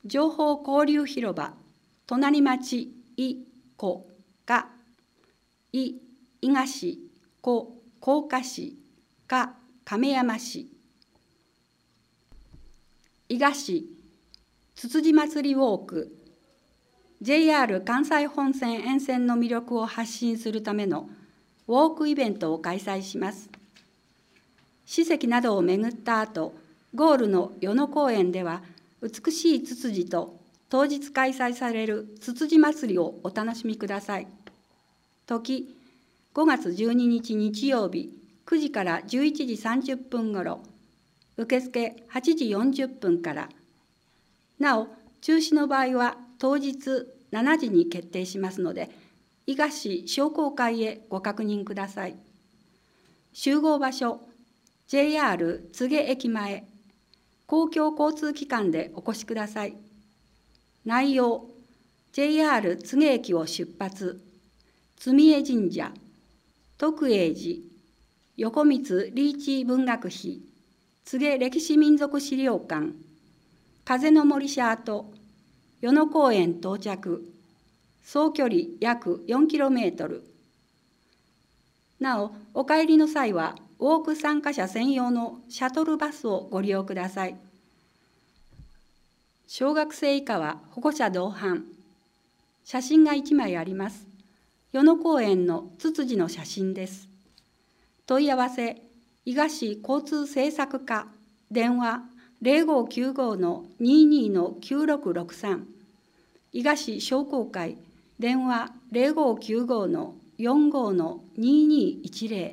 情報交流広場、隣町伊子が、伊賀市、甲賀市、亀山市。伊賀市、つつじまつりウォーク、JR 関西本線沿線の魅力を発信するためのウォークイベントを開催します。史跡などを巡った後、ゴールの与野公園では、美しいツツジと当日開催されるつつじまつりをお楽しみください。時、5月12日日曜日9時から11時30分ごろ、受付8時40分から。なお、中止の場合は当日7時に決定しますので、伊賀市商工会へご確認ください。集合場所、JR 柘植駅前、公共交通機関でお越しください。内容、JR 柘植駅を出発、積江神社、徳永寺、横光リーチ文学碑、柘植歴史民族資料館、風の森シャート、与野公園到着、総距離約 4km。なお、お帰りの際は、ウォーク参加者専用のシャトルバスをご利用ください。小学生以下は保護者同伴。写真が1枚あります。与野公園のツツジの写真です。問い合わせ、伊賀市交通政策課、電話0595-22-9663、伊賀市商工会、電話0595-45-2210、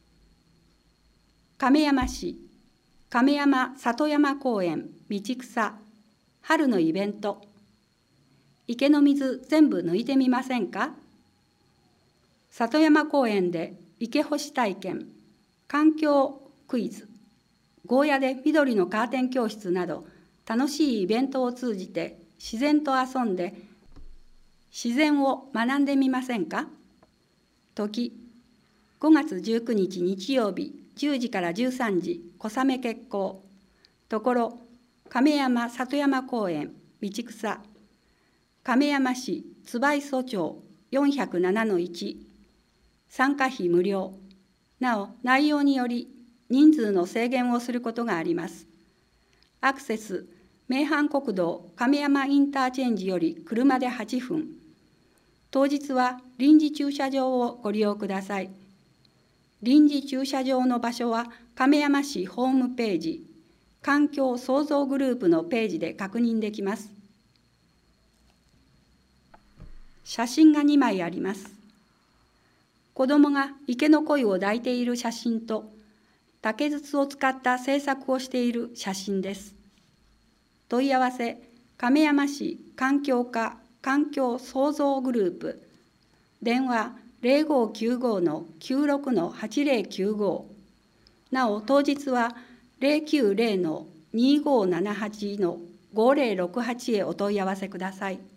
亀山市、亀山里山公園道草、春のイベント、池の水全部抜いてみませんか？里山公園で池干し体験、環境クイズ、ゴーヤで緑のカーテン教室など、楽しいイベントを通じて自然と遊んで、自然を学んでみませんか？時、5月19日日曜日10時から13時、小雨決行。ところ、亀山里山公園道草、亀山市椿磯町 407-1、参加費無料。なお、内容により人数の制限をすることがあります。アクセス、名阪国道亀山インターチェンジより車で8分。当日は臨時駐車場をご利用ください。臨時駐車場の場所は亀山市ホームページ、環境創造グループのページで確認できます。写真が2枚あります。子どもが池の鯉を抱いている写真と、竹筒を使った制作をしている写真です。問い合わせ、亀山市環境課環境創造グループ、電話0595-96-8095。なお、当日は090-2578-5068へお問い合わせください。